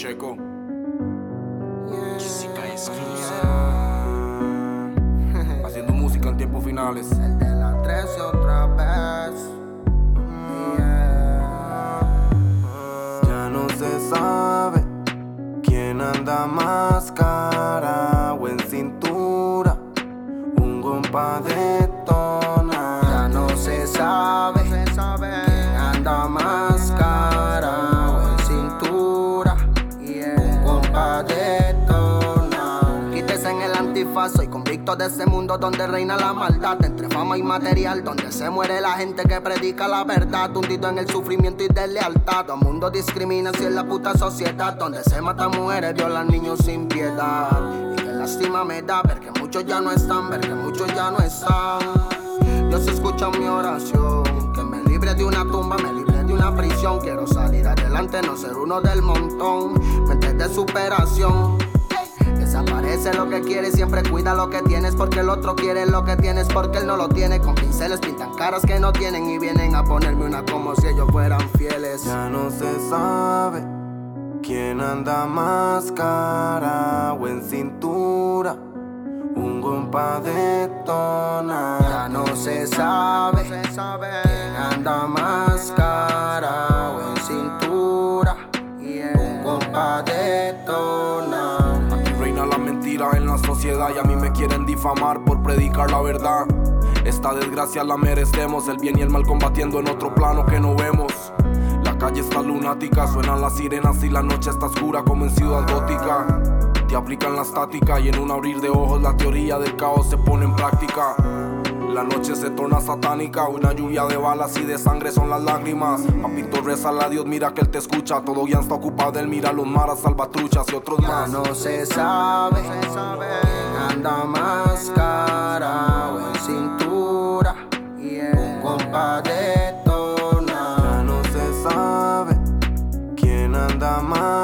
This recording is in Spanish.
Pacheco. Haciendo música en tiempos finales. El de la 13 otra vez. Ya no se sabe quién anda más cara o en cintura. Un compa detona. Ya no se sabe quién anda más cara o en cintura. Un compa detona. Quítese en el antifaz, soy convicto de ese mundo donde reina la maldad. Entre fama y material, donde se muere la gente que predica la verdad. Hundido en el sufrimiento y deslealtad. Todo mundo discrimina si es la puta sociedad, donde se matan mujeres, violan niños sin piedad. Y qué lástima me da ver que muchos ya no están, ver que muchos ya no están. Dios escucha mi oración, que me libre de una tumba, me libre de una prisión. Quiero salir adelante, no ser uno del montón. Mente de superación. Desaparece lo que quieres, siempre cuida lo que tienes, porque el otro quiere lo que tienes porque él no lo tiene. Con pinceles pintan caras que no tienen y vienen a ponerme una como si ellos fueran fieles. Ya no se sabe quién anda más cara o en cintura. Un compa detona. Ya no se sabe quién anda más cara o en cintura. Un compa detona. Reina la mentira en la sociedad y a mí me quieren difamar por predicar la verdad. Esta desgracia la merecemos, el bien y el mal combatiendo en otro plano que no vemos. La calle está lunática, suenan las sirenas y la noche está oscura como en Ciudad Gótica. Te aplican la estática y en un abrir de ojos la teoría del caos se pone en práctica. La noche se torna satánica, una lluvia de balas y de sangre son las lágrimas. Papito, rezale a Dios, mira que Él te escucha. Todo ya está ocupado, Él mira los maras, salvatruchas y otros Ya más. no se sabe quién anda más cara o en cintura. Un compa detona. Ya no se sabe quién anda más